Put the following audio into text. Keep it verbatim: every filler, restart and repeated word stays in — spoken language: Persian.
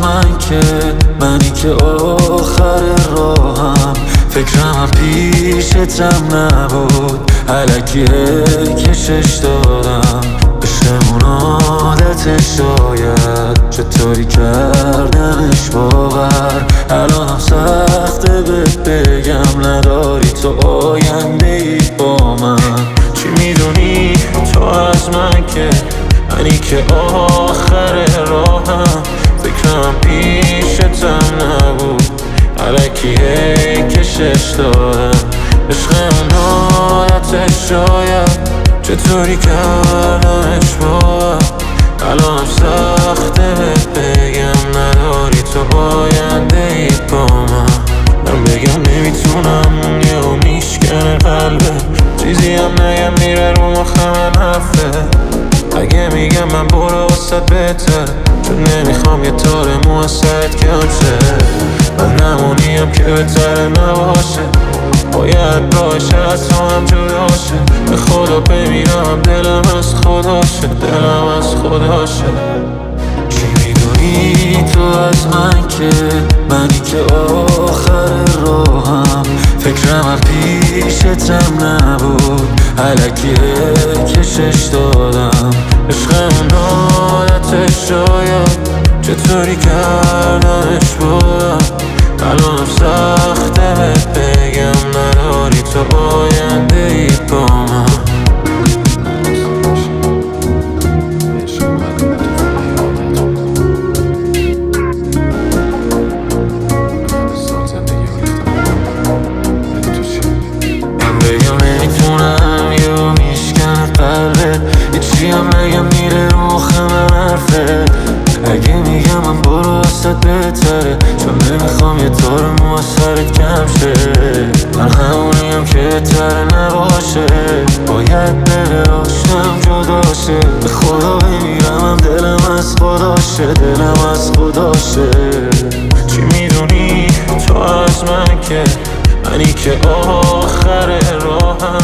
من که منی که آخر راهم، فکرم پیشتم نبود، الکی کشش دادم. عشقمون عادت شاید چطوری کردمش باور، الانم سخته بهت بگم نداری تو آینده ای با من. چی میدونی تو از من که منی که آخر راهم، فکرم پیشتم نبود، الکی کشش دادم. عشقمون عادت شاید چطوری کردمش باور، الانم سخته بهت بگم نداری تو آینده ای با من. من بگم نمیتونم یهو میشکنه قلبه، چیزی هم نگم میره رو مخم حرفه. اگه میگم من برو واسه بهتره، چون نمیخوام یه تار موسط کم شه. من نمونیم که بهتره نباشه، باید راهش از تو هم جدا شه. به خدا بمیرم دلم از خداشه، دلم از خداشه. چی میدونی تو از من که منی که آخر راهم، فکرم پیشتم نبود، الکی کشش دادم. عشقمون عادت شاید چطوری کردمش باور، الانم سخته بهت بگم نداری تو آینده ای با من. من بگم نمیتونم یا میشکنه قلبت، یه چی هم نگم میره رو مخم حرفه. اگه میگم من برو واسه بهتره، چون نمیخوام یه تار مو سرت کم شه. من همونیم که بهتره نباشه، باید بره آشنم جدا شه. به خدا بمیرم دلم از خداشه، دلم از خداشه. چی میدونی تو از من که منی که آخر راهم،